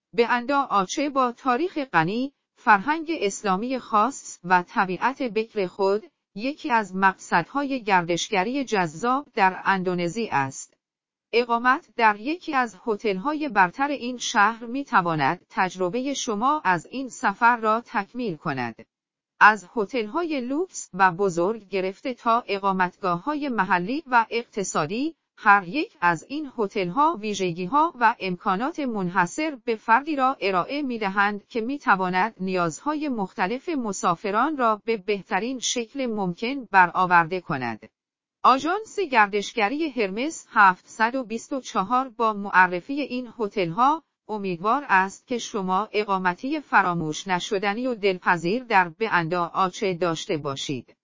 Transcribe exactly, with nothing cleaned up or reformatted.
باندا آچه با تاریخ غنی، فرهنگ اسلامی خاص و طبیعت بکر خود، یکی از مقصدهای گردشگری جذاب در اندونزی است. اقامت در یکی از هتل‌های برتر این شهر می‌تواند تجربه شما از این سفر را تکمیل کند. از هتل‌های لوکس و بزرگ گرفته تا اقامتگاه‌های محلی و اقتصادی، هر یک از این هتل‌ها ویژگی‌ها و امکانات منحصر به فردی را ارائه می‌دهند که می‌تواند نیازهای مختلف مسافران را به بهترین شکل ممکن برآورده کند. آژانس گردشگری هرمس هفتصد و بیست و چهار با معرفی این هتل‌ها امیدوار است که شما اقامتی فراموش نشدنی و دلپذیر در باندا آچه داشته باشید.